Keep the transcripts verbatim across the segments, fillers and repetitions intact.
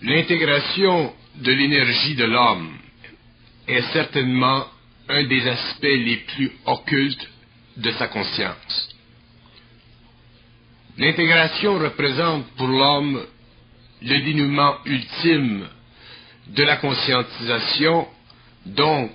L'intégration de l'énergie de l'homme est certainement un des aspects les plus occultes de sa conscience. L'intégration représente pour l'homme le dénouement ultime de la conscientisation, donc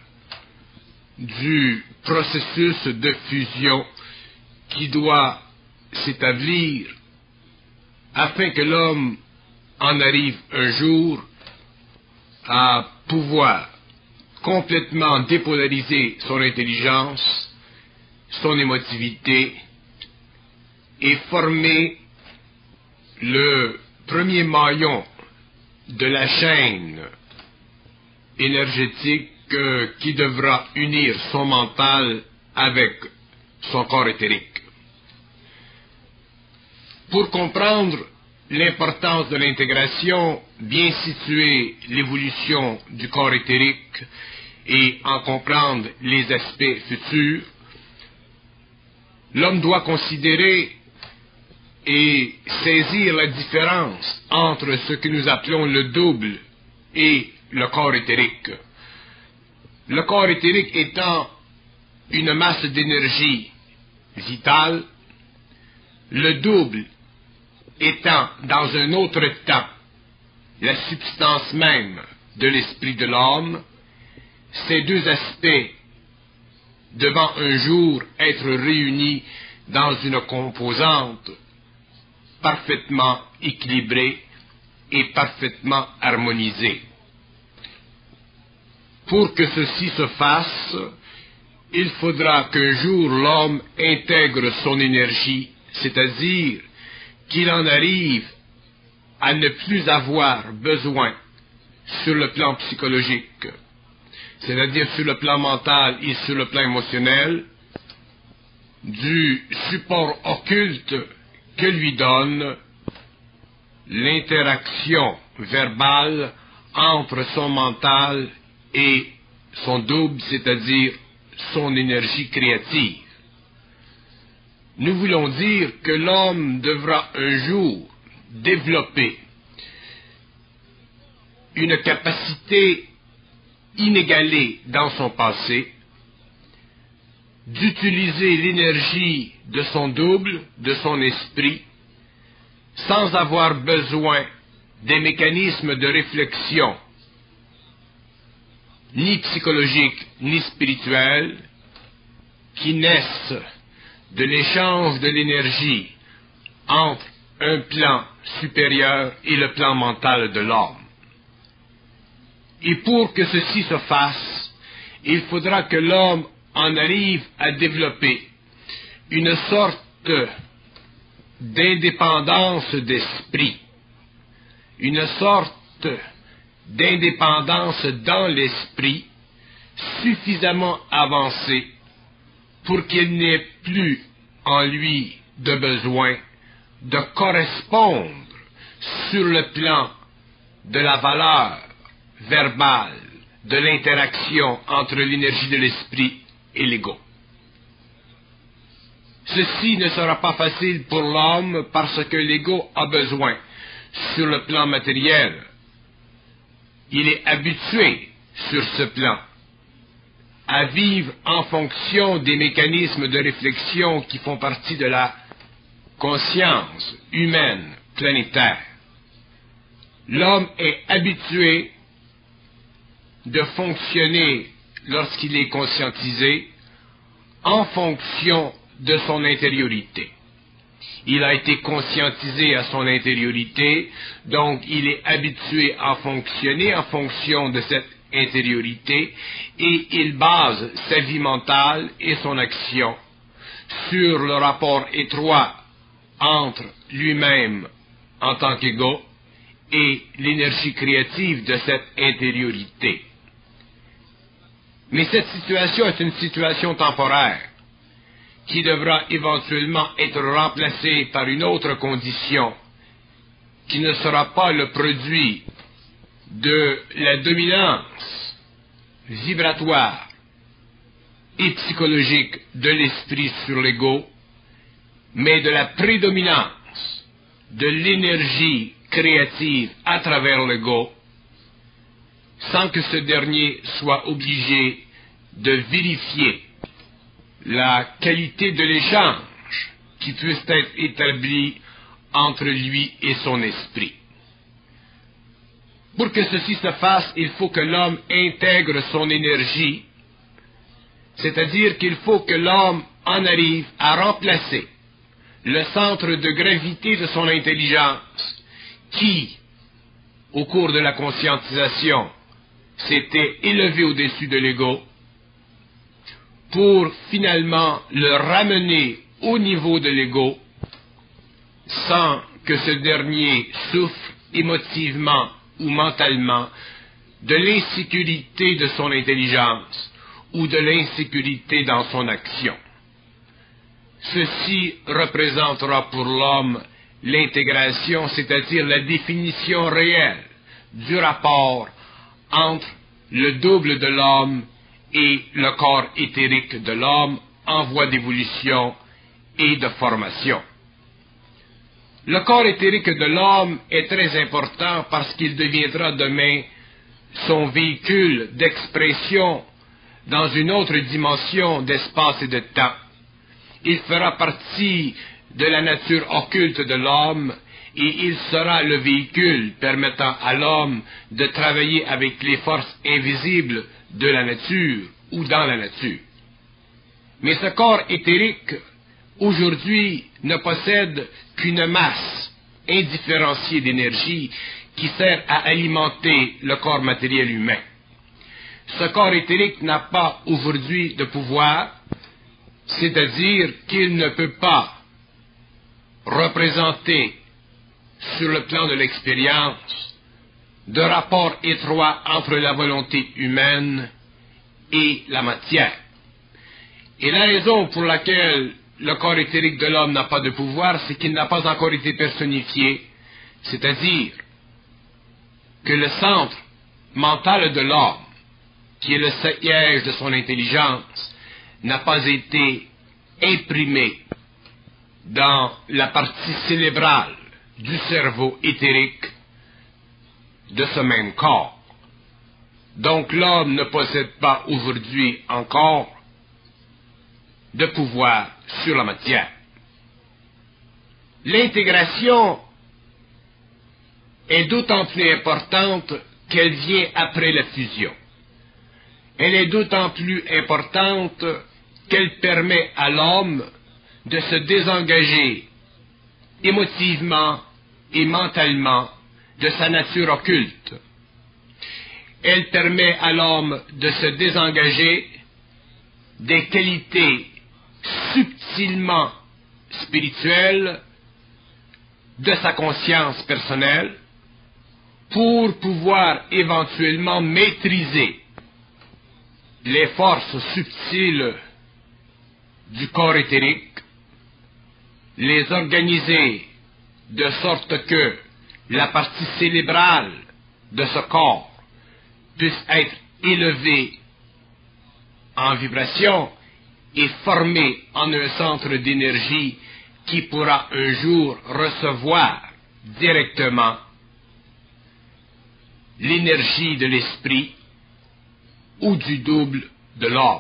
du processus de fusion qui doit s'établir afin que l'homme en arrive un jour à pouvoir complètement dépolariser son intelligence, son émotivité et former le premier maillon de la chaîne énergétique euh, qui devra unir son mental avec son corps éthérique. Pour comprendre l'importance de l'intégration, bien situer l'évolution du corps éthérique et en comprendre les aspects futurs, l'homme doit considérer et saisir la différence entre ce que nous appelons le double et le corps éthérique. Le corps éthérique étant une masse d'énergie vitale, le double étant dans un autre temps la substance même de l'esprit de l'homme, ces deux aspects devant un jour être réunis dans une composante parfaitement équilibrée et parfaitement harmonisée. Pour que ceci se fasse, il faudra qu'un jour l'homme intègre son énergie, c'est-à-dire qu'il en arrive à ne plus avoir besoin sur le plan psychologique, c'est-à-dire sur le plan mental et sur le plan émotionnel, du support occulte que lui donne l'interaction verbale entre son mental et son double, c'est-à-dire son énergie créative. Nous voulons dire que l'homme devra un jour développer une capacité inégalée dans son passé d'utiliser l'énergie de son double, de son esprit, sans avoir besoin des mécanismes de réflexion, ni psychologiques, ni spirituels, qui naissent de l'échange de l'énergie entre un plan supérieur et le plan mental de l'homme. Et pour que ceci se fasse, il faudra que l'homme en arrive à développer une sorte d'indépendance d'esprit, une sorte d'indépendance dans l'esprit suffisamment avancée pour qu'il n'ait plus en lui de besoin de correspondre sur le plan de la valeur verbale de l'interaction entre l'énergie de l'esprit et l'ego. Ceci ne sera pas facile pour l'homme parce que l'ego a besoin, sur le plan matériel, il est habitué sur ce plan à vivre en fonction des mécanismes de réflexion qui font partie de la conscience humaine planétaire. L'homme est habitué de fonctionner lorsqu'il est conscientisé en fonction de son intériorité. Il a été conscientisé à son intériorité, donc il est habitué à fonctionner en fonction de cette intériorité et il base sa vie mentale et son action sur le rapport étroit entre lui-même en tant qu'ego et l'énergie créative de cette intériorité. Mais cette situation est une situation temporaire qui devra éventuellement être remplacée par une autre condition qui ne sera pas le produit de la dominance vibratoire et psychologique de l'esprit sur l'ego, mais de la prédominance de l'énergie créative à travers l'ego, sans que ce dernier soit obligé de vérifier la qualité de l'échange qui puisse être établi entre lui et son esprit. Pour que ceci se fasse, il faut que l'homme intègre son énergie, c'est-à-dire qu'il faut que l'homme en arrive à remplacer le centre de gravité de son intelligence, qui, au cours de la conscientisation, s'était élevé au-dessus de l'ego, pour finalement le ramener au niveau de l'ego, sans que ce dernier souffre émotivement ou mentalement de l'insécurité de son intelligence ou de l'insécurité dans son action. Ceci représentera pour l'homme l'intégration, c'est-à-dire la définition réelle du rapport entre le double de l'homme et le corps éthérique de l'homme en voie d'évolution et de formation. Le corps éthérique de l'homme est très important parce qu'il deviendra demain son véhicule d'expression dans une autre dimension d'espace et de temps. Il fera partie de la nature occulte de l'homme et il sera le véhicule permettant à l'homme de travailler avec les forces invisibles de la nature ou dans la nature. Mais ce corps éthérique, aujourd'hui, ne possède qu'une masse indifférenciée d'énergie qui sert à alimenter le corps matériel humain. Ce corps éthérique n'a pas aujourd'hui de pouvoir, c'est-à-dire qu'il ne peut pas représenter sur le plan de l'expérience de rapport étroit entre la volonté humaine et la matière. Et la raison pour laquelle le corps éthérique de l'homme n'a pas de pouvoir, c'est qu'il n'a pas encore été personnifié, c'est-à-dire que le centre mental de l'homme, qui est le siège de son intelligence, n'a pas été imprimé dans la partie cérébrale du cerveau éthérique de ce même corps. Donc l'homme ne possède pas aujourd'hui encore de pouvoir sur la matière. L'intégration est d'autant plus importante qu'elle vient après la fusion. Elle est d'autant plus importante qu'elle permet à l'homme de se désengager émotivement et mentalement de sa nature occulte. Elle permet à l'homme de se désengager des qualités subtilement spirituelles de sa conscience personnelle pour pouvoir éventuellement maîtriser les forces subtiles du corps éthérique, les organiser de sorte que la partie cérébrale de ce corps puisse être élevée en vibration et formée en un centre d'énergie qui pourra un jour recevoir directement l'énergie de l'esprit ou du double de l'homme.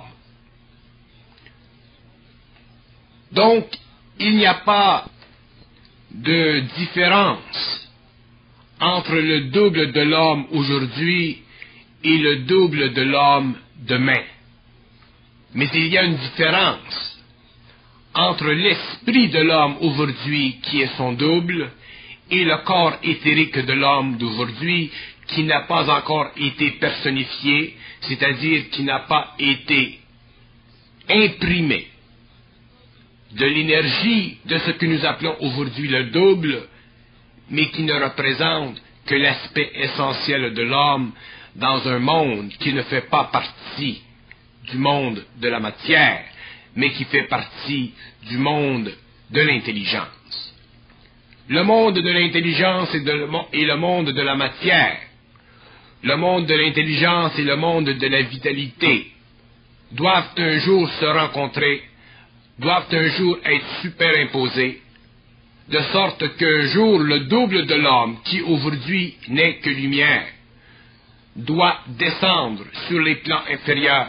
Donc, il n'y a pas de différence entre le double de l'homme aujourd'hui et le double de l'homme demain. Mais il y a une différence entre l'esprit de l'homme aujourd'hui qui est son double et le corps éthérique de l'homme d'aujourd'hui qui n'a pas encore été personnifié, c'est-à-dire qui n'a pas été imprimé de l'énergie de ce que nous appelons aujourd'hui le double, mais qui ne représente que l'aspect essentiel de l'homme dans un monde qui ne fait pas partie du monde de la matière, mais qui fait partie du monde de l'intelligence. Le monde de l'intelligence est, de, est le monde de la matière. Le monde de l'intelligence et le monde de la vitalité doivent un jour se rencontrer, doivent un jour être superimposés de sorte qu'un jour le double de l'homme, qui aujourd'hui n'est que lumière, doit descendre sur les plans inférieurs,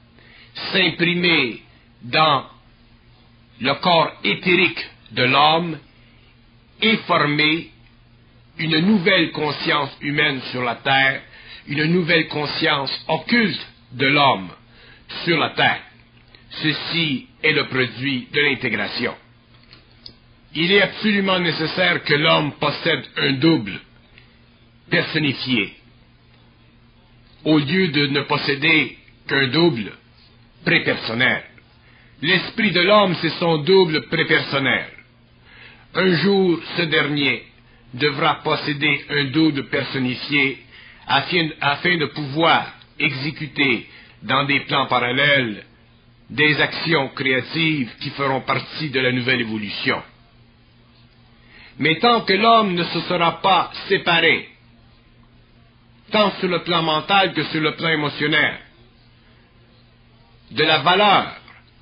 s'imprimer dans le corps éthérique de l'homme et former une nouvelle conscience humaine sur la terre, une nouvelle conscience occulte de l'homme sur la terre. Ceci est le produit de l'intégration. Il est absolument nécessaire que l'homme possède un double personnifié, au lieu de ne posséder qu'un double prépersonnel. L'esprit de l'homme, c'est son double prépersonnel. Un jour, ce dernier devra posséder un double personnifié afin, afin de pouvoir exécuter dans des plans parallèles des actions créatives qui feront partie de la nouvelle évolution. Mais tant que l'homme ne se sera pas séparé, tant sur le plan mental que sur le plan émotionnel, de la valeur,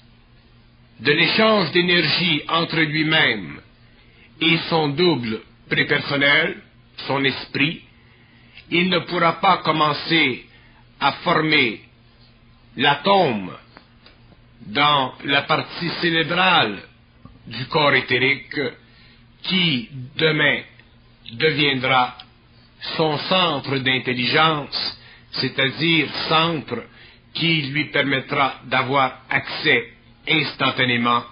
de l'échange d'énergie entre lui-même et son double prépersonnel, son esprit, il ne pourra pas commencer à former l'atome dans la partie cérébrale du corps éthérique qui, demain, deviendra son centre d'intelligence, c'est-à-dire centre qui lui permettra d'avoir accès instantanément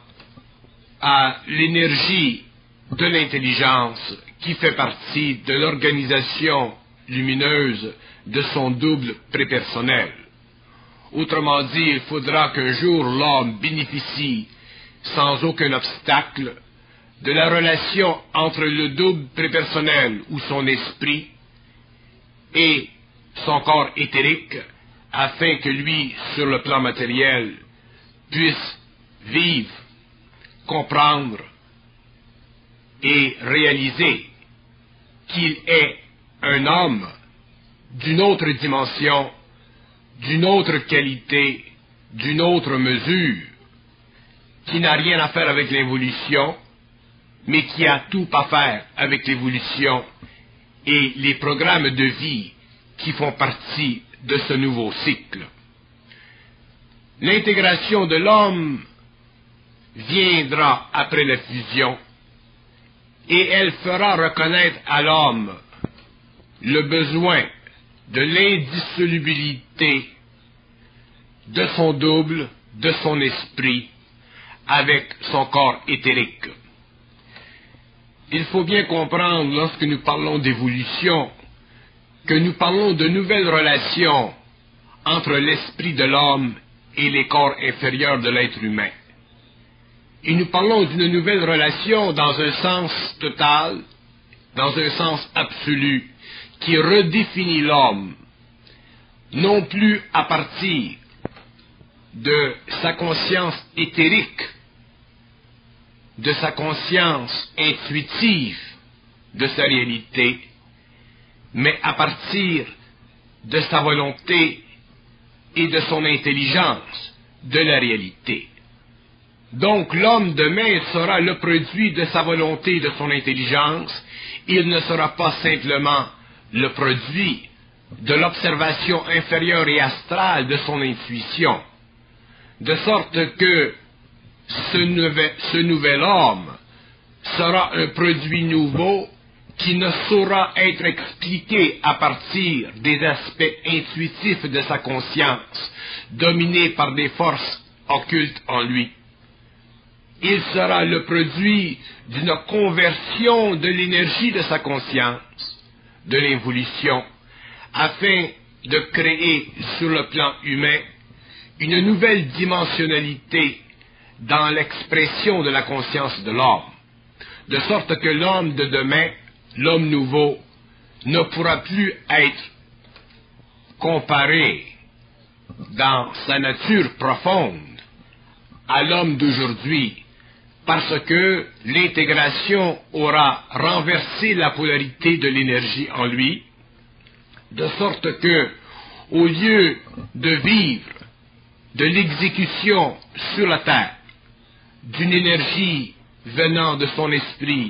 à l'énergie de l'intelligence qui fait partie de l'organisation lumineuse de son double prépersonnel. Autrement dit, il faudra qu'un jour l'homme bénéficie sans aucun obstacle de la relation entre le double prépersonnel ou son esprit et son corps éthérique, afin que lui, sur le plan matériel, puisse vivre, comprendre et réaliser qu'il est un homme d'une autre dimension, d'une autre qualité, d'une autre mesure, qui n'a rien à faire avec l'évolution, mais qui a tout à faire avec l'évolution et les programmes de vie qui font partie de ce nouveau cycle. L'intégration de l'homme viendra après la fusion et elle fera reconnaître à l'homme le besoin de l'indissolubilité de son double, de son esprit, avec son corps éthérique. Il faut bien comprendre, lorsque nous parlons d'évolution, que nous parlons de nouvelles relations entre l'esprit de l'homme et les corps inférieurs de l'être humain. Et nous parlons d'une nouvelle relation dans un sens total, dans un sens absolu, qui redéfinit l'homme, non plus à partir de sa conscience éthérique, de sa conscience intuitive de sa réalité, mais à partir de sa volonté et de son intelligence de la réalité. Donc l'homme demain sera le produit de sa volonté et de son intelligence, il ne sera pas simplement le produit de l'observation inférieure et astrale de son intuition, de sorte que ce nouvel, ce nouvel homme sera un produit nouveau qui ne saura être expliqué à partir des aspects intuitifs de sa conscience, dominés par des forces occultes en lui. Il sera le produit d'une conversion de l'énergie de sa conscience, de l'évolution, afin de créer sur le plan humain une nouvelle dimensionnalité dans l'expression de la conscience de l'homme, de sorte que l'homme de demain, l'homme nouveau, ne pourra plus être comparé dans sa nature profonde à l'homme d'aujourd'hui, parce que l'intégration aura renversé la polarité de l'énergie en lui, de sorte que, au lieu de vivre de l'exécution sur la terre d'une énergie venant de son esprit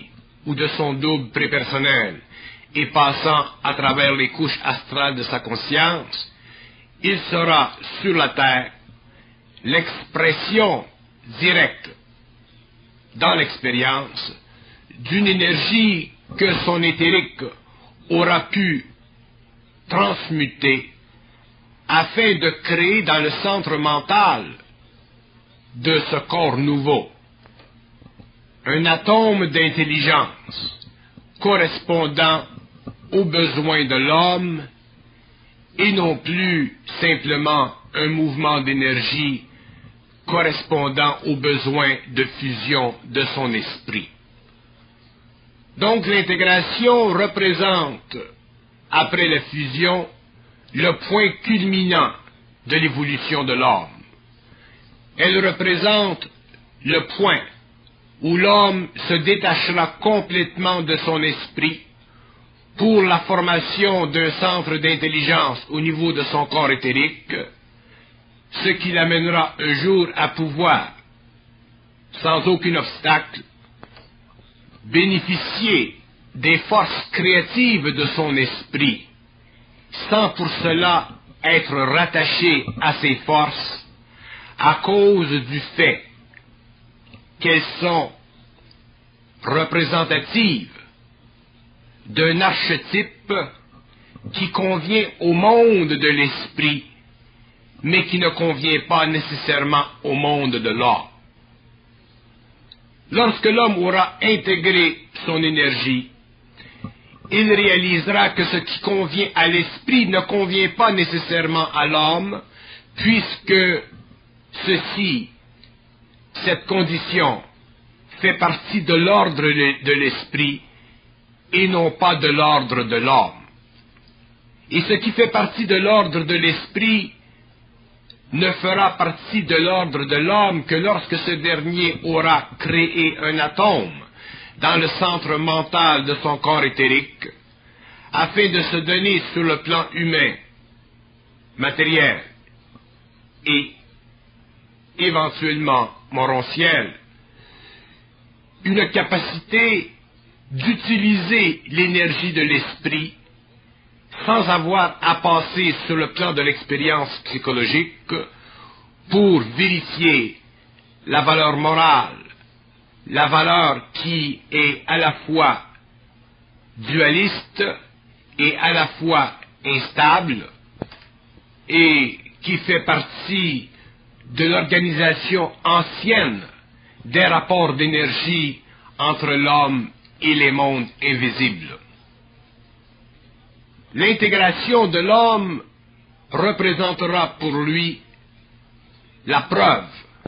ou de son double prépersonnel et passant à travers les couches astrales de sa conscience, il sera sur la Terre l'expression directe dans l'expérience d'une énergie que son éthérique aura pu transmuter afin de créer dans le centre mental de ce corps nouveau un atome d'intelligence correspondant aux besoins de l'homme et non plus simplement un mouvement d'énergie correspondant aux besoins de fusion de son esprit. Donc l'intégration représente, après la fusion, le point culminant de l'évolution de l'homme. Elle représente le point où l'homme se détachera complètement de son esprit pour la formation d'un centre d'intelligence au niveau de son corps éthérique, ce qui l'amènera un jour à pouvoir, sans aucun obstacle, bénéficier des forces créatives de son esprit, sans pour cela être rattaché à ces forces à cause du fait qu'elles sont représentatives d'un archétype qui convient au monde de l'esprit, mais qui ne convient pas nécessairement au monde de l'homme. Lorsque l'homme aura intégré son énergie, il réalisera que ce qui convient à l'esprit ne convient pas nécessairement à l'homme, puisque ceci, cette condition, fait partie de l'ordre de l'esprit et non pas de l'ordre de l'homme. Et ce qui fait partie de l'ordre de l'esprit ne fera partie de l'ordre de l'homme que lorsque ce dernier aura créé un atome dans le centre mental de son corps éthérique, afin de se donner sur le plan humain, matériel et éventuellement morontiel, une capacité d'utiliser l'énergie de l'esprit sans avoir à passer sur le plan de l'expérience psychologique pour vérifier la valeur morale, la valeur qui est à la fois dualiste et à la fois instable et qui fait partie de l'organisation ancienne des rapports d'énergie entre l'homme et les mondes invisibles. L'intégration de l'homme représentera pour lui la preuve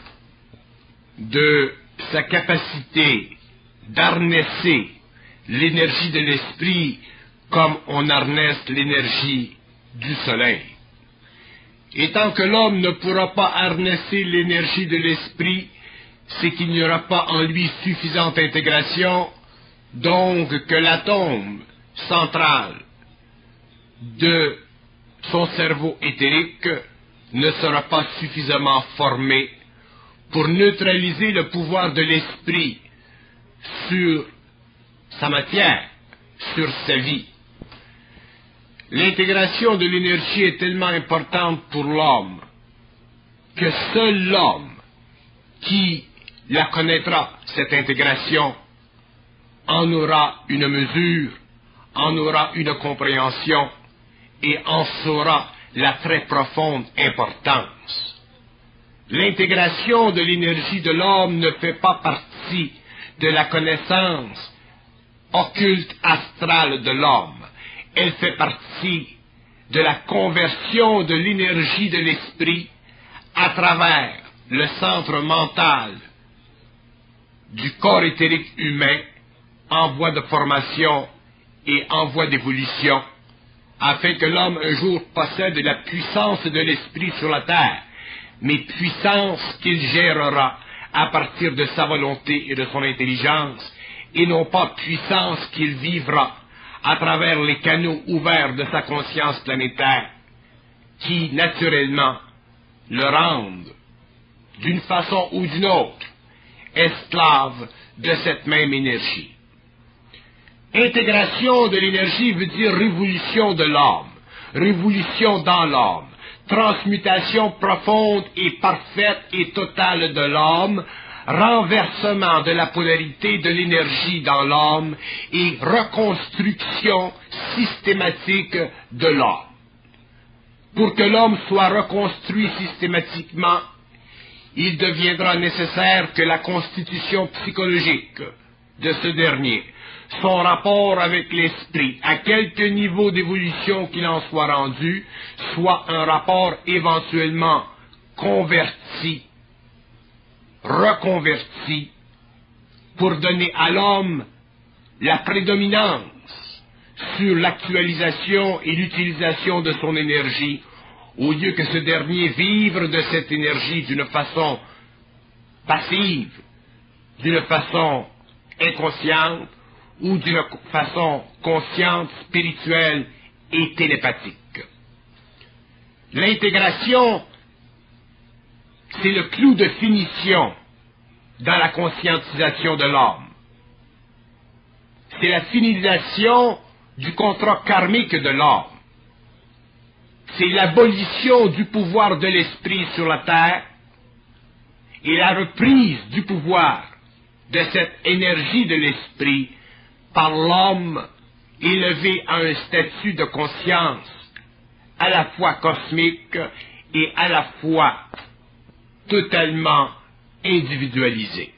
de sa capacité d'harnesser l'énergie de l'esprit comme on harnesse l'énergie du soleil. Et tant que l'homme ne pourra pas harnesser l'énergie de l'esprit, c'est qu'il n'y aura pas en lui suffisante intégration, donc que l'atome central de son cerveau éthérique ne sera pas suffisamment formé pour neutraliser le pouvoir de l'esprit sur sa matière, sur sa vie. L'intégration de l'énergie est tellement importante pour l'homme que seul l'homme qui la connaîtra, cette intégration, en aura une mesure, en aura une compréhension et en saura la très profonde importance. L'intégration de l'énergie de l'homme ne fait pas partie de la connaissance occulte astrale de l'homme. Elle fait partie de la conversion de l'énergie de l'esprit à travers le centre mental du corps éthérique humain en voie de formation et en voie d'évolution, afin que l'homme un jour possède la puissance de l'esprit sur la terre, mais puissance qu'il gérera à partir de sa volonté et de son intelligence, et non pas puissance qu'il vivra à travers les canaux ouverts de sa conscience planétaire, qui, naturellement, le rendent, d'une façon ou d'une autre, esclave de cette même énergie. Intégration de l'énergie veut dire révolution de l'âme, révolution dans l'âme, transmutation profonde et parfaite et totale de l'âme, renversement de la polarité de l'énergie dans l'âme et reconstruction systématique de l'âme. Pour que l'homme soit reconstruit systématiquement, il deviendra nécessaire que la constitution psychologique de ce dernier, son rapport avec l'esprit, à quelque niveau d'évolution qu'il en soit rendu, soit un rapport éventuellement converti, reconverti, pour donner à l'homme la prédominance sur l'actualisation et l'utilisation de son énergie, au lieu que ce dernier vive de cette énergie d'une façon passive, d'une façon inconsciente, ou d'une façon consciente, spirituelle et télépathique. L'intégration, c'est le clou de finition dans la conscientisation de l'homme. C'est la finalisation du contrat karmique de l'homme. C'est l'abolition du pouvoir de l'esprit sur la terre et la reprise du pouvoir de cette énergie de l'esprit par l'homme élevé à un statut de conscience à la fois cosmique et à la fois totalement individualisé.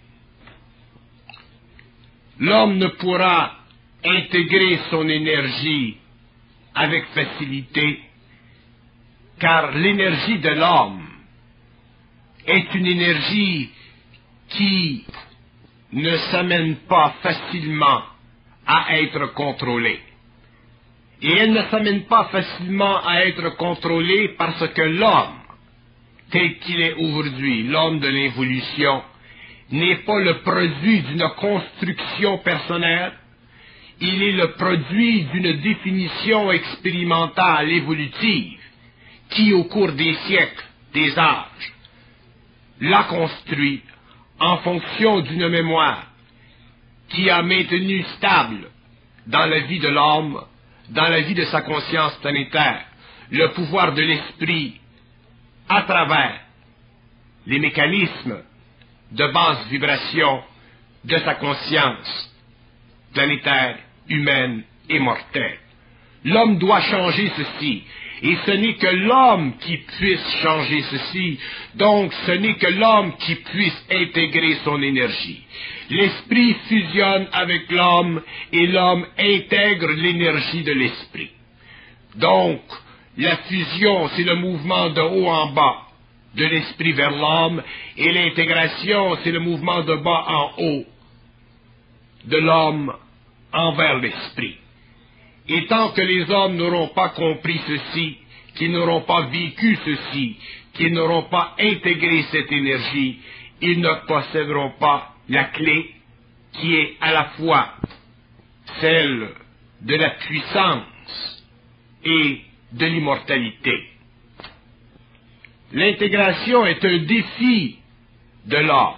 L'homme ne pourra intégrer son énergie avec facilité, car l'énergie de l'homme est une énergie qui ne s'amène pas facilement à être contrôlée. Et elle ne s'amène pas facilement à être contrôlée parce que l'homme, tel qu'il est aujourd'hui, l'homme de l'évolution, n'est pas le produit d'une construction personnelle, il est le produit d'une définition expérimentale évolutive qui, au cours des siècles, des âges, l'a construit en fonction d'une mémoire qui a maintenu stable dans la vie de l'homme, dans la vie de sa conscience planétaire, le pouvoir de l'esprit à travers les mécanismes de basse vibration de sa conscience planétaire, humaine et mortelle. L'homme doit changer ceci, et ce n'est que l'homme qui puisse changer ceci, donc ce n'est que l'homme qui puisse intégrer son énergie. L'esprit fusionne avec l'homme, et l'homme intègre l'énergie de l'esprit. Donc, la fusion, c'est le mouvement de haut en bas, de l'esprit vers l'homme, et l'intégration, c'est le mouvement de bas en haut, de l'homme envers l'esprit. Et tant que les hommes n'auront pas compris ceci, qu'ils n'auront pas vécu ceci, qu'ils n'auront pas intégré cette énergie, ils ne posséderont pas la clé qui est à la fois celle de la puissance et de l'immortalité. L'intégration est un défi de l'homme,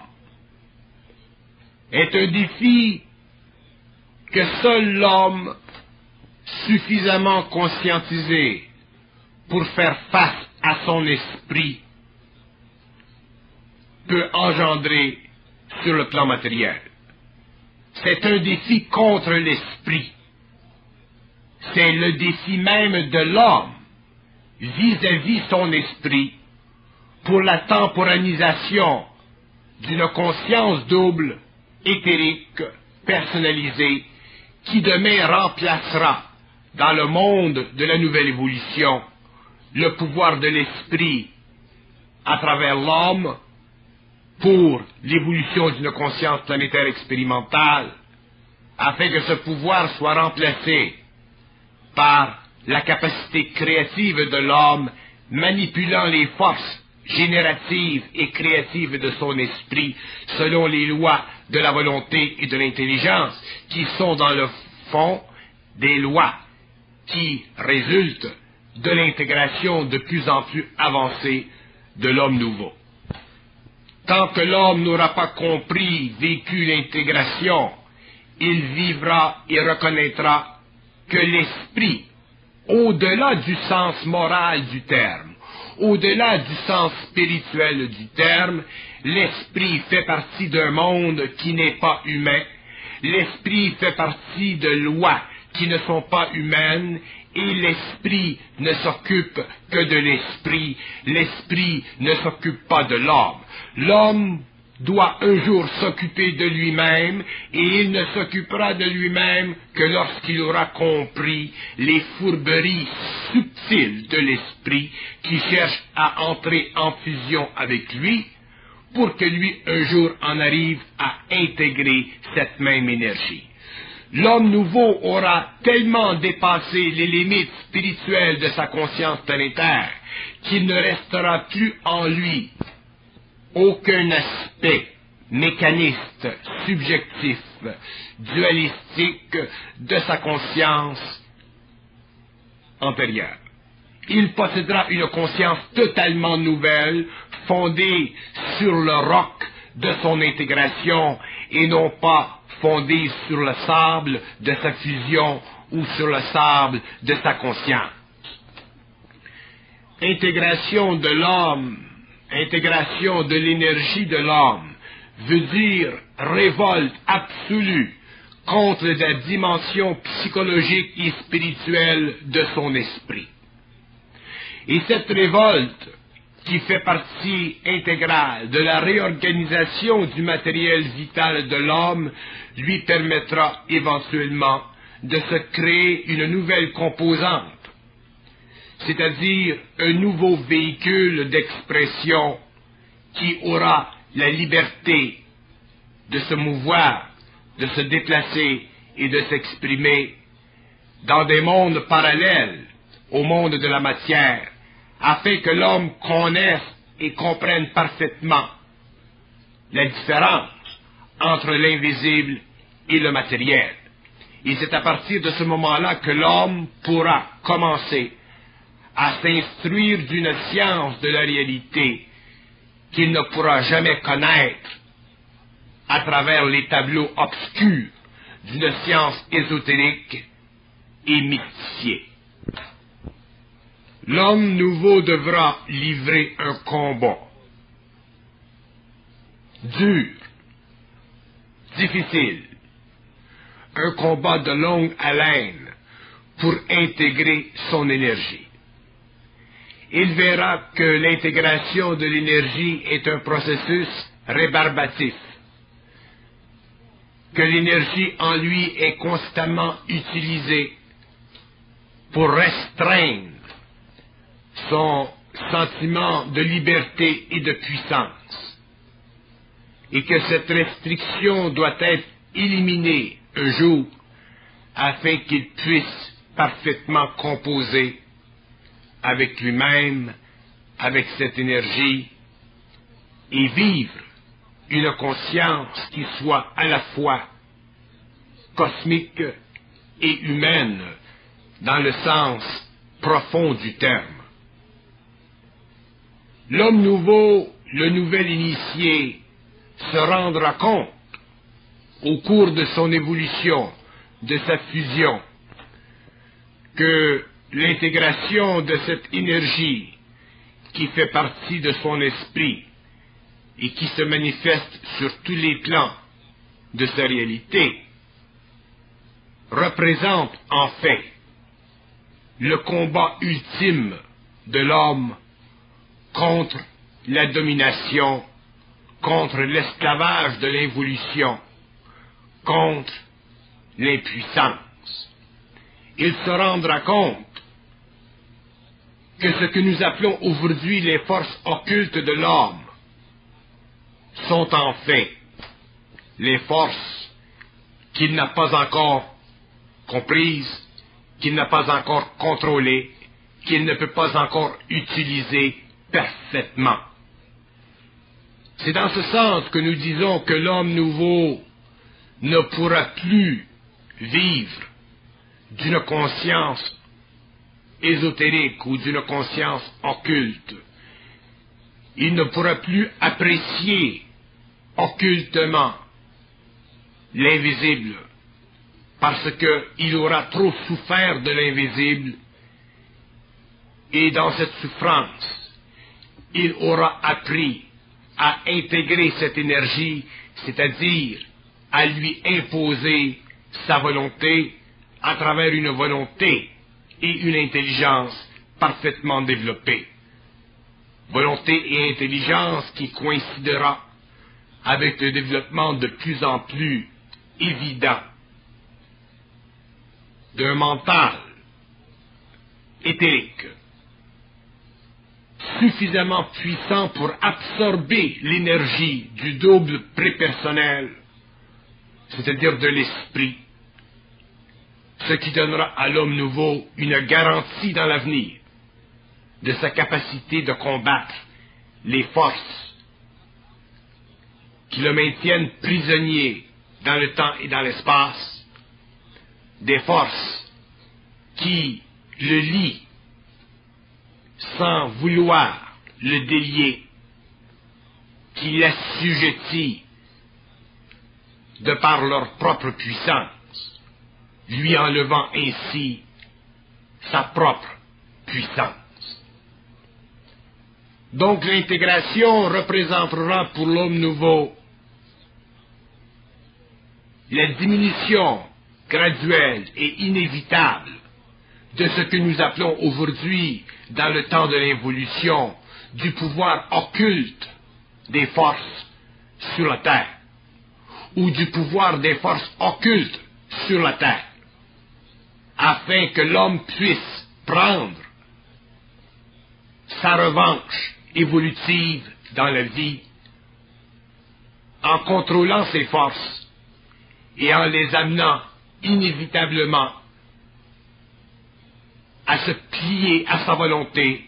est un défi que seul l'homme suffisamment conscientisé pour faire face à son esprit peut engendrer sur le plan matériel. C'est un défi contre l'esprit. C'est le défi même de l'homme vis-à-vis son esprit pour la temporanisation d'une conscience double, éthérique, personnalisée, qui demain remplacera dans le monde de la nouvelle évolution le pouvoir de l'esprit à travers l'homme pour l'évolution d'une conscience planétaire expérimentale, afin que ce pouvoir soit remplacé par la capacité créative de l'homme manipulant les forces génératives et créatives de son esprit selon les lois de la volonté et de l'intelligence, qui sont dans le fond des lois qui résultent de l'intégration de plus en plus avancée de l'homme nouveau. Tant que l'homme n'aura pas compris, vécu l'intégration il vivra et reconnaîtra que l'esprit, au-delà du sens moral du terme, au-delà du sens spirituel du terme, l'esprit fait partie d'un monde qui n'est pas humain, l'esprit fait partie de lois qui ne sont pas humaines, et l'esprit ne s'occupe que de l'esprit, l'esprit ne s'occupe pas de l'homme. L'homme doit un jour s'occuper de lui-même, et il ne s'occupera de lui-même que lorsqu'il aura compris les fourberies subtiles de l'esprit qui cherche à entrer en fusion avec lui, pour que lui un jour en arrive à intégrer cette même énergie. L'homme nouveau aura tellement dépassé les limites spirituelles de sa conscience planétaire qu'il ne restera plus en lui aucun aspect mécaniste, subjectif, dualistique de sa conscience antérieure. Il possédera une conscience totalement nouvelle, fondée sur le roc de son intégration et non pas fondée sur le sable de sa fusion ou sur le sable de sa conscience. Intégration de l'homme, intégration de l'énergie de l'homme, veut dire révolte absolue contre la dimension psychologique et spirituelle de son esprit. Et cette révolte, qui fait partie intégrale de la réorganisation du matériel vital de l'homme, lui permettra éventuellement de se créer une nouvelle composante, c'est-à-dire un nouveau véhicule d'expression qui aura la liberté de se mouvoir, de se déplacer et de s'exprimer dans des mondes parallèles au monde de la matière, afin que l'homme connaisse et comprenne parfaitement la différence entre l'invisible et le matériel. Et c'est à partir de ce moment-là que l'homme pourra commencer à s'instruire d'une science de la réalité qu'il ne pourra jamais connaître à travers les tableaux obscurs d'une science ésotérique et mystifiée. L'homme nouveau devra livrer un combat dur, difficile, un combat de longue haleine pour intégrer son énergie. Il verra que l'intégration de l'énergie est un processus rébarbatif, que l'énergie en lui est constamment utilisée pour restreindre son sentiment de liberté et de puissance, et que cette restriction doit être éliminée un jour afin qu'il puisse parfaitement composer avec lui-même, avec cette énergie, et vivre une conscience qui soit à la fois cosmique et humaine dans le sens profond du terme. L'homme nouveau, le nouvel initié, se rendra compte au cours de son évolution, de sa fusion, que l'intégration de cette énergie qui fait partie de son esprit et qui se manifeste sur tous les plans de sa réalité représente en fait le combat ultime de l'homme contre la domination, contre l'esclavage de l'involution, contre l'impuissance. Il se rendra compte que ce que nous appelons aujourd'hui les forces occultes de l'homme sont en fait les forces qu'il n'a pas encore comprises, qu'il n'a pas encore contrôlées, qu'il ne peut pas encore utiliser parfaitement. C'est dans ce sens que nous disons que l'homme nouveau ne pourra plus vivre d'une conscience ésotérique ou d'une conscience occulte. Il ne pourra plus apprécier occultement l'invisible parce qu'il aura trop souffert de l'invisible, et dans cette souffrance, il aura appris à intégrer cette énergie, c'est-à-dire à lui imposer sa volonté à travers une volonté et une intelligence parfaitement développée. Volonté et intelligence qui coïncidera avec le développement de plus en plus évident d'un mental éthérique suffisamment puissant pour absorber l'énergie du double prépersonnel, c'est-à-dire de l'esprit, ce qui donnera à l'homme nouveau une garantie dans l'avenir de sa capacité de combattre les forces qui le maintiennent prisonnier dans le temps et dans l'espace, des forces qui le lient sans vouloir le délier, qui l'assujettissent de par leur propre puissance, lui enlevant ainsi sa propre puissance. Donc l'intégration représentera pour l'homme nouveau la diminution graduelle et inévitable de ce que nous appelons aujourd'hui, dans le temps de l'involution, du pouvoir occulte des forces sur la Terre, ou du pouvoir des forces occultes sur la Terre, afin que l'homme puisse prendre sa revanche évolutive dans la vie, en contrôlant ses forces et en les amenant inévitablement à se plier à sa volonté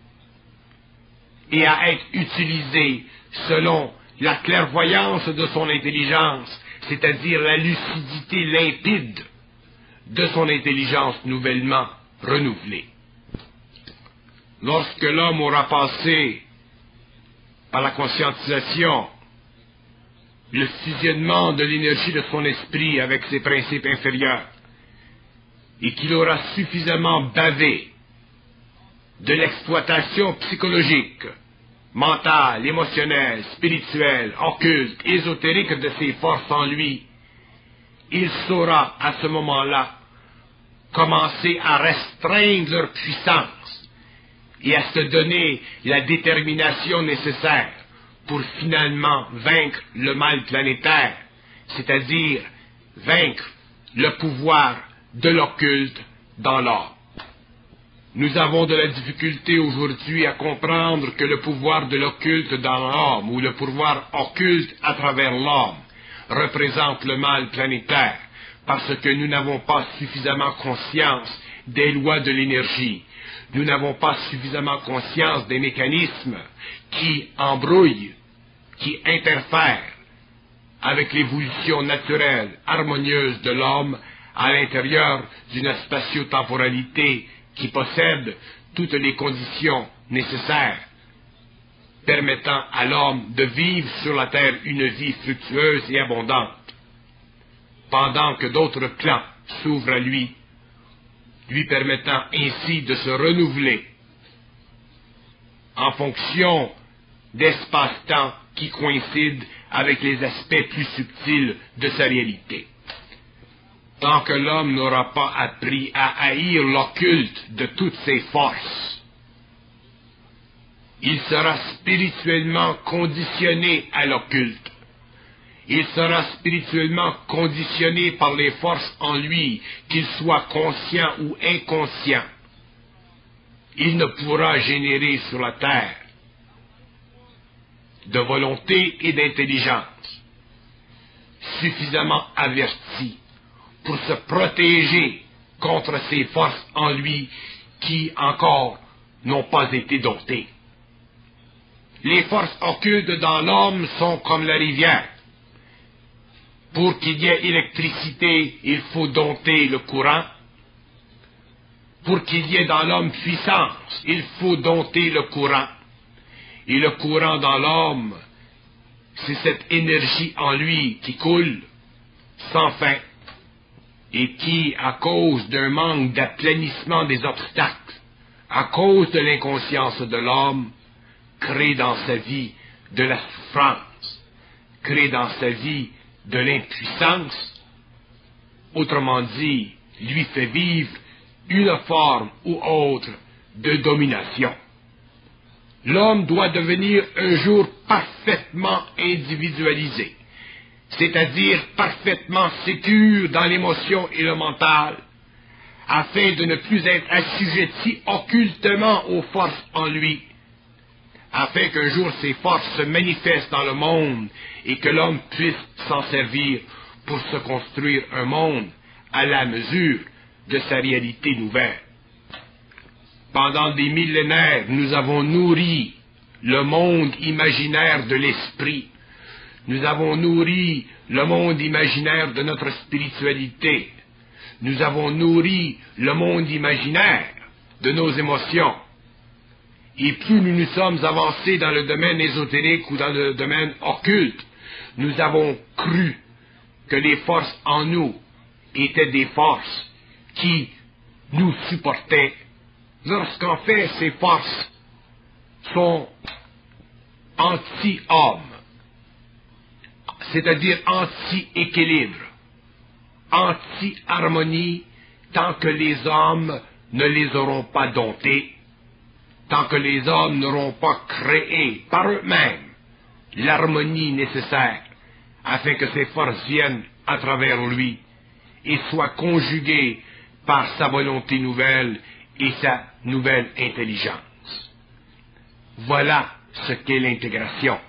et à être utilisé selon la clairvoyance de son intelligence, c'est-à-dire la lucidité limpide de son intelligence nouvellement renouvelée. Lorsque l'homme aura passé par la conscientisation, le fusionnement de l'énergie de son esprit avec ses principes inférieurs, et qu'il aura suffisamment bavé de l'exploitation psychologique, mentale, émotionnelle, spirituelle, occulte, ésotérique de ses forces en lui, il saura à ce moment-là commencer à restreindre leur puissance et à se donner la détermination nécessaire pour finalement vaincre le mal planétaire, c'est-à-dire vaincre le pouvoir de l'occulte dans l'homme. Nous avons de la difficulté aujourd'hui à comprendre que le pouvoir de l'occulte dans l'homme, ou le pouvoir occulte à travers l'homme, représente le mal planétaire, parce que nous n'avons pas suffisamment conscience des lois de l'énergie. Nous n'avons pas suffisamment conscience des mécanismes qui embrouillent, qui interfèrent avec l'évolution naturelle, harmonieuse de l'homme à l'intérieur d'une spatio-temporalité qui possède toutes les conditions nécessaires permettant à l'homme de vivre sur la terre une vie fructueuse et abondante, pendant que d'autres plans s'ouvrent à lui, lui permettant ainsi de se renouveler en fonction d'espace-temps qui coïncident avec les aspects plus subtils de sa réalité. Tant que l'homme n'aura pas appris à haïr l'occulte de toutes ses forces, il sera spirituellement conditionné à l'occulte. Il sera spirituellement conditionné par les forces en lui, qu'il soit conscient ou inconscient. Il ne pourra générer sur la terre de volonté et d'intelligence suffisamment averti pour se protéger contre ces forces en lui qui encore n'ont pas été domptées. Les forces occultes dans l'homme sont comme la rivière. Pour qu'il y ait électricité, il faut dompter le courant. Pour qu'il y ait dans l'homme puissance, il faut dompter le courant. Et le courant dans l'homme, c'est cette énergie en lui qui coule sans fin, et qui, à cause d'un manque d'aplanissement des obstacles, à cause de l'inconscience de l'homme, crée dans sa vie de la souffrance, crée dans sa vie de l'impuissance, autrement dit, lui fait vivre une forme ou autre de domination. L'homme doit devenir un jour parfaitement individualisé, c'est-à-dire parfaitement sécure dans l'émotion et le mental, afin de ne plus être assujetti occultement aux forces en lui, afin qu'un jour ces forces se manifestent dans le monde et que l'homme puisse s'en servir pour se construire un monde à la mesure de sa réalité nouvelle. Pendant des millénaires, nous avons nourri le monde imaginaire de l'esprit. Nous avons nourri le monde imaginaire de notre spiritualité. Nous avons nourri le monde imaginaire de nos émotions. Et plus nous nous sommes avancés dans le domaine ésotérique ou dans le domaine occulte, nous avons cru que les forces en nous étaient des forces qui nous supportaient, lorsqu'en fait ces forces sont anti-homme, c'est-à-dire anti-équilibre, anti-harmonie, tant que les hommes ne les auront pas domptés, tant que les hommes n'auront pas créé par eux-mêmes l'harmonie nécessaire afin que ces forces viennent à travers lui et soient conjuguées par sa volonté nouvelle et sa nouvelle intelligence. Voilà ce qu'est l'intégration.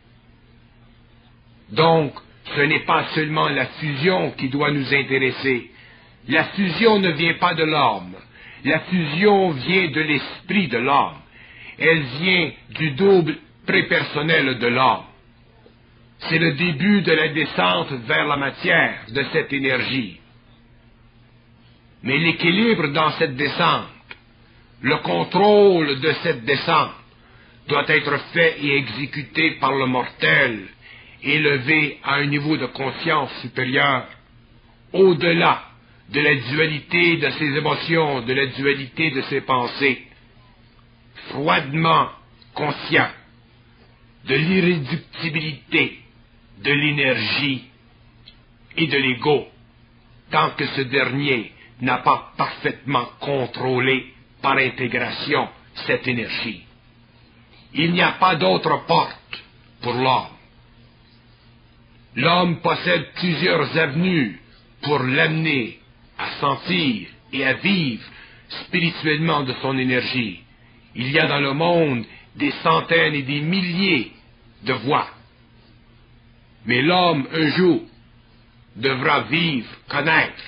Donc, ce n'est pas seulement la fusion qui doit nous intéresser. La fusion ne vient pas de l'homme. La fusion vient de l'esprit de l'homme. Elle vient du double prépersonnel de l'homme. C'est le début de la descente vers la matière de cette énergie. Mais l'équilibre dans cette descente, le contrôle de cette descente, doit être fait et exécuté par le mortel, élevé à un niveau de conscience supérieur, au-delà de la dualité de ses émotions, de la dualité de ses pensées, froidement conscient de l'irréductibilité de l'énergie et de l'ego, tant que ce dernier n'a pas parfaitement contrôlé par intégration cette énergie. Il n'y a pas d'autre porte pour l'homme. L'homme possède plusieurs avenues pour l'amener à sentir et à vivre spirituellement de son énergie. Il y a dans le monde des centaines et des milliers de voies. Mais l'homme, un jour, devra vivre, connaître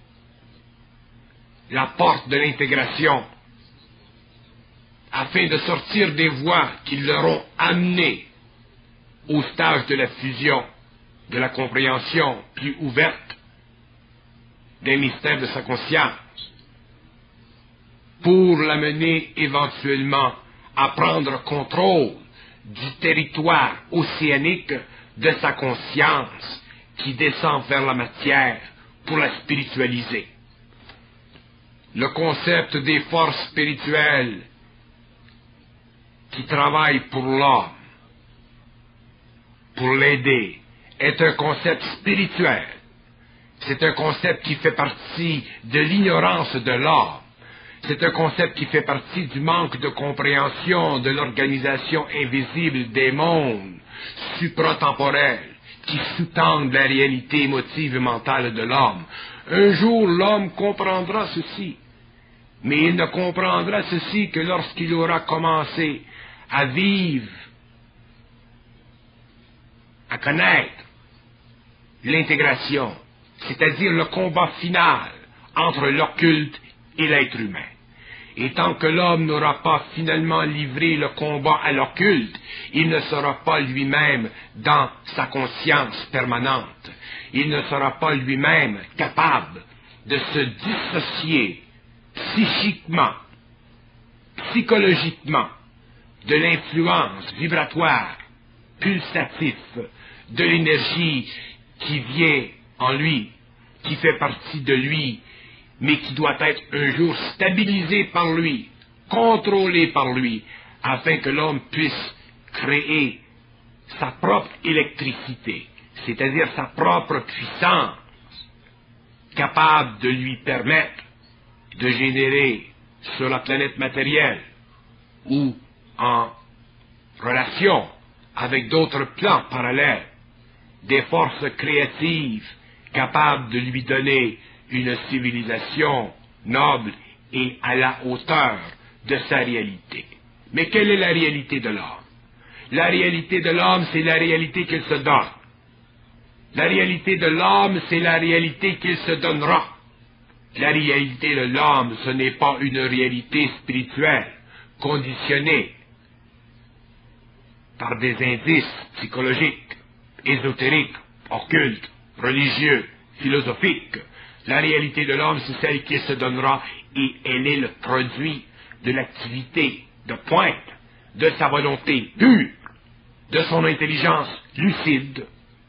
la porte de l'intégration, afin de sortir des voies qui l'auront amené au stage de la fusion, de la compréhension plus ouverte des mystères de sa conscience, pour l'amener éventuellement à prendre contrôle du territoire océanique de sa conscience qui descend vers la matière pour la spiritualiser. Le concept des forces spirituelles qui travaillent pour l'homme, pour l'aider, est un concept spirituel. C'est un concept qui fait partie de l'ignorance de l'homme. C'est un concept qui fait partie du manque de compréhension de l'organisation invisible des mondes supratemporels qui sous-tendent la réalité émotive et mentale de l'homme. Un jour, l'homme comprendra ceci, mais il ne comprendra ceci que lorsqu'il aura commencé à vivre, à connaître l'intégration, c'est-à-dire le combat final entre l'occulte et l'être humain. Et tant que l'homme n'aura pas finalement livré le combat à l'occulte, il ne sera pas lui-même dans sa conscience permanente. Il ne sera pas lui-même capable de se dissocier psychiquement, psychologiquement, de l'influence vibratoire, pulsative, de l'énergie qui vient en lui, qui fait partie de lui, mais qui doit être un jour stabilisé par lui, contrôlé par lui, afin que l'homme puisse créer sa propre électricité, c'est-à-dire sa propre puissance, capable de lui permettre de générer sur la planète matérielle ou en relation avec d'autres plans parallèles des forces créatives capables de lui donner une civilisation noble et à la hauteur de sa réalité. Mais quelle est la réalité de l'homme? La réalité de l'homme, c'est la réalité qu'il se donne. La réalité de l'homme, c'est la réalité qu'il se donnera. La réalité de l'homme, ce n'est pas une réalité spirituelle, conditionnée par des indices psychologiques, ésotériques, occultes, religieux, philosophiques. La réalité de l'homme, c'est celle qui se donnera et elle est le produit de l'activité de pointe, de sa volonté pure, de son intelligence lucide.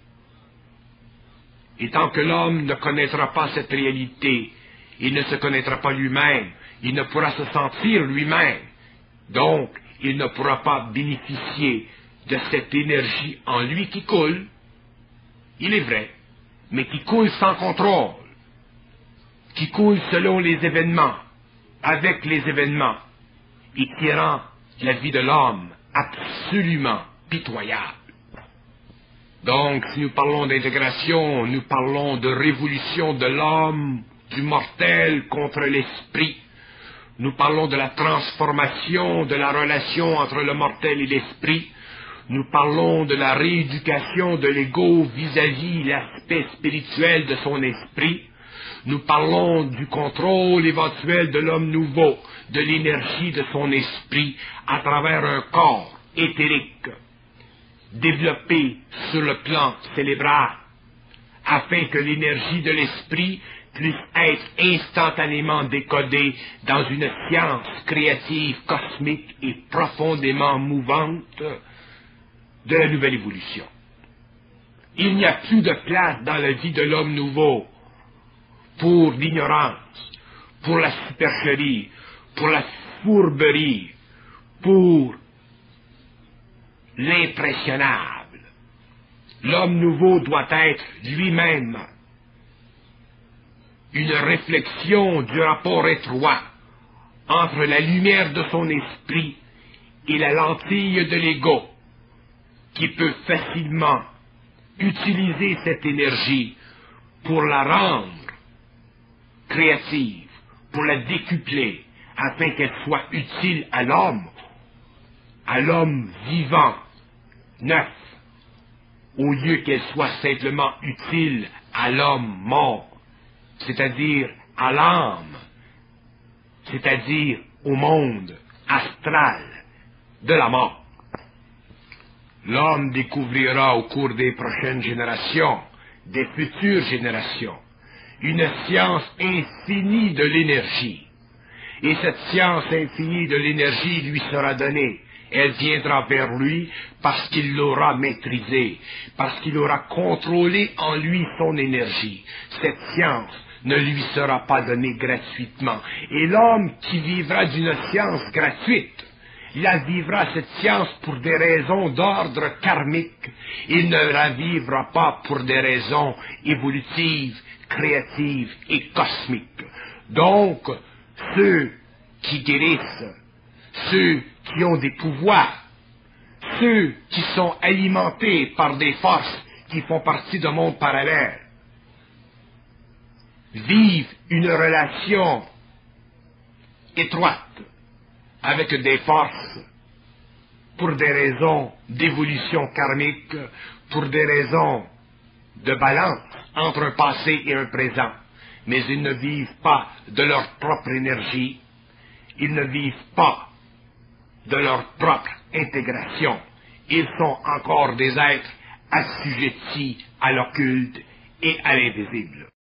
Et tant que l'homme ne connaîtra pas cette réalité, il ne se connaîtra pas lui-même, il ne pourra se sentir lui-même. Donc, il ne pourra pas bénéficier de cette énergie en lui qui coule, il est vrai, mais qui coule sans contrôle, qui coule selon les événements, avec les événements, et qui rend la vie de l'homme absolument pitoyable. Donc, si nous parlons d'intégration, nous parlons de révolution de l'homme, du mortel contre l'esprit. Nous parlons de la transformation de la relation entre le mortel et l'esprit. Nous parlons de la rééducation de l'ego vis-à-vis l'aspect spirituel de son esprit. Nous parlons du contrôle éventuel de l'homme nouveau, de l'énergie de son esprit à travers un corps éthérique, développé sur le plan cérébral, afin que l'énergie de l'esprit puisse être instantanément décodée dans une science créative, cosmique et profondément mouvante de la nouvelle évolution. Il n'y a plus de place dans la vie de l'homme nouveau pour l'ignorance, pour la supercherie, pour la fourberie, pour l'impressionnable. L'homme nouveau doit être lui-même une réflexion du rapport étroit entre la lumière de son esprit et la lentille de l'ego, qui peut facilement utiliser cette énergie pour la rendre créative, pour la décupler, afin qu'elle soit utile à l'homme, à l'homme vivant, neuf, au lieu qu'elle soit simplement utile à l'homme mort, c'est-à-dire à l'âme, c'est-à-dire au monde astral de la mort. L'homme découvrira au cours des prochaines générations, des futures générations, une science infinie de l'énergie. Et cette science infinie de l'énergie lui sera donnée. Elle viendra vers lui parce qu'il l'aura maîtrisée, parce qu'il aura contrôlé en lui son énergie. Cette science ne lui sera pas donnée gratuitement. Et l'homme qui vivra d'une science gratuite, la vivra cette science pour des raisons d'ordre karmique. Il ne la vivra pas pour des raisons évolutives, créatives et cosmiques. Donc, ceux qui guérissent, ceux qui ont des pouvoirs, ceux qui sont alimentés par des forces qui font partie d'un monde parallèle, vivent une relation étroite avec des forces pour des raisons d'évolution karmique, pour des raisons de balance entre un passé et un présent. Mais ils ne vivent pas de leur propre énergie, ils ne vivent pas de leur propre intégration. Ils sont encore des êtres assujettis à l'occulte et à l'invisible.